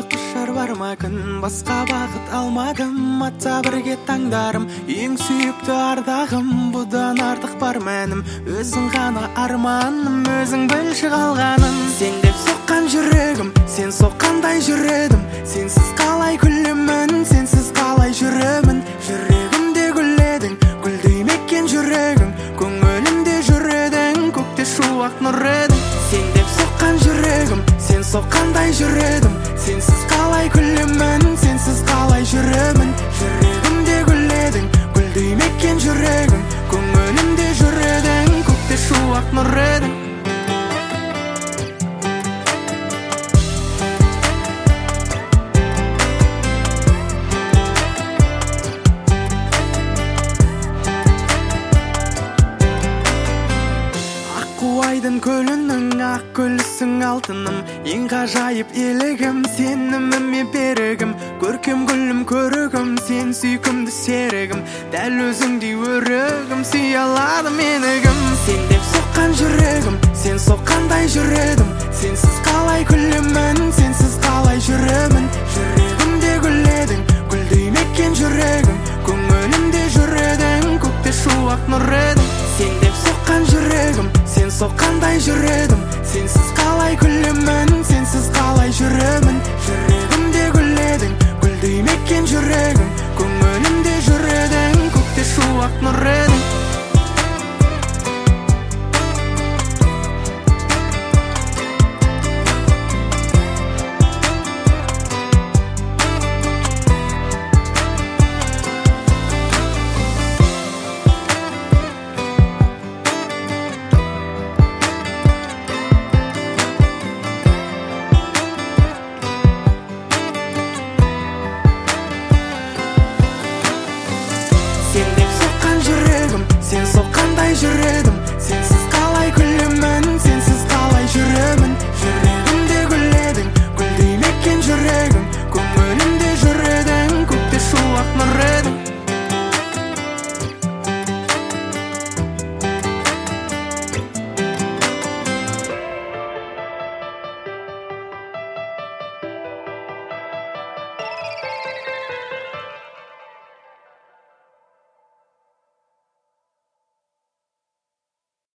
құшар бар ма күн, басқа бақыт алмадым, атса бірге таңдарым, ең сүйікті ардағым, бұдан артық бар мәнім, өзің ғана арманым, өзің білші қалғаным. Сен деп соққан жүрегім, сен соққандай жүредім, сенсіз қалай күлемін, сенсіз қалай жүремін. Жүрегімде гүледің, гүлдей мекен жүрегің, көңілімде жүредің, көкте шуақ нұр едің. Сен деп соққан жүрегім, сен соққандай жүредім, сенсіз қалай күлемін, сенсіз қалай жүремін. Жүрегімде гүледің, гүлдей мекен жүрегің, көңілімде жүредің, көкте шуақ нұр едің. Айдын көлінің ақ гүлісің алтыным, ең ғажайып елігім, сеніміме берігім, көркем гүлім көрігім, сен сүйкімді серігім, дәл өзіңдей өрігім, сүйе алады менігім. Сен деп соққан жүрегім, сен соққандай жүредім, сенсіз қалай күлемін, сенсіз қалай жүремін. Жүрегімде гүледің, гүлдей мекен жүрегім, көңілімде жүредің, көкте шуақ нұр едің. Сен деп соққан жүрегім, сен соққандай жүредім, сенсіз